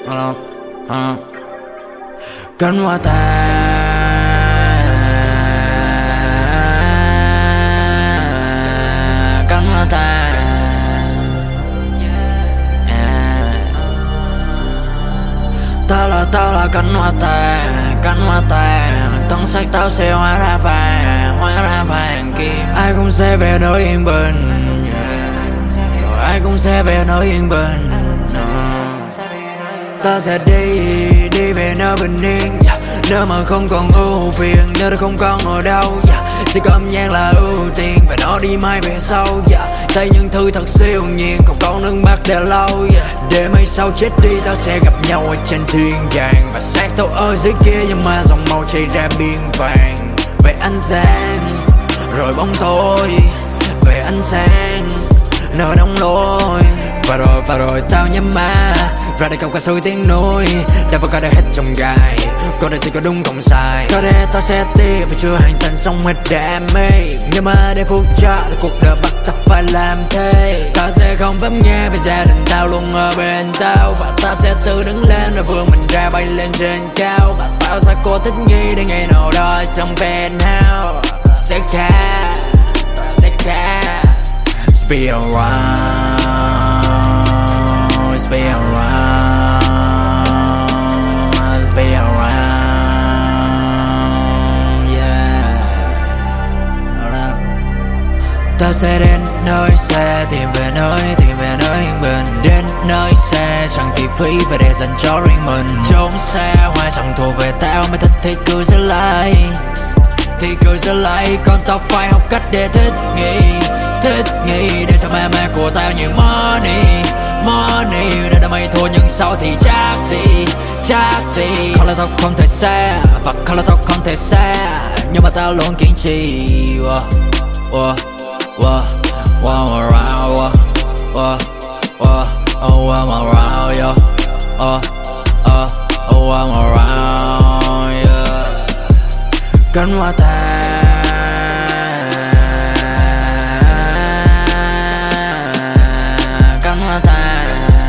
Cánh hoa ta cánh hoa ta tao là cánh hoa ta thân xác tao sẽ hóa ra vàng kia. Ai cũng sẽ về nơi yên bình, rồi ai cũng sẽ về nơi yên bình. Ta sẽ đi về nơi bình yên, nơi mà không còn ưu phiền, nơi đó không còn ở đâu. Sẽ có âm nhạc là ưu tiên, và nó đi mãi về sau. Thấy những thứ thật siêu nhiên, không còn nước mắt để lâu. Để mai sau chết đi, ta sẽ gặp nhau ở trên thiên đàng, và xác tao ở dưới kia, nhưng mà dòng máu chảy ra biển vàng. Về ánh sáng, rồi bóng tối, về ánh sáng, nơi đóng lối. Và rồi tao nhắm mắt ra để không có sự tiếng nuối. Đã vẫn có thể hết trong gai, có thể gì có đúng không sai. Có thể tao sẽ tiếc vì chưa hành tinh sống hết đam mê, nhưng mà để phút chốc thì cuộc đời bắt ta phải làm thế. Tao sẽ không bấm nghe vì gia đình tao luôn ở bên tao, và tao sẽ tự đứng lên rồi vươn mình ra bay lên trên cao. Và tao sẽ cố thích nghi để ngày nào đó trong penthouse sẽ khá. It's be alright, it's be alright, it's be alright, yeah. Tao sẽ đến nơi xe, tìm về nơi yên bình. Đến nơi xe chẳng chi phí và để dành cho riêng mình. Trốn xe hoa chẳng thuộc về tao, mày thích thì cứ giữ lại, còn tao phải học cách để thích nghi để cho mẹ của tao nhiều money để đã mày thua nhưng sau thì chắc gì. Không là tao không thể xa, và không là tao không thể xa, nhưng mà tao luôn kiên trì. Cánh hoa ta cánh hoa ta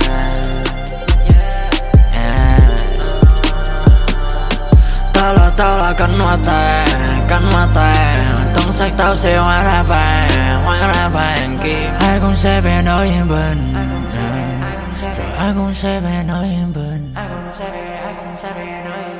tao là cánh hoa ta thân xác tao sẽ hóa ra vàng kia. Ai cũng sẽ về nơi yên bình, rồi ai cũng sẽ về nơi yên bình.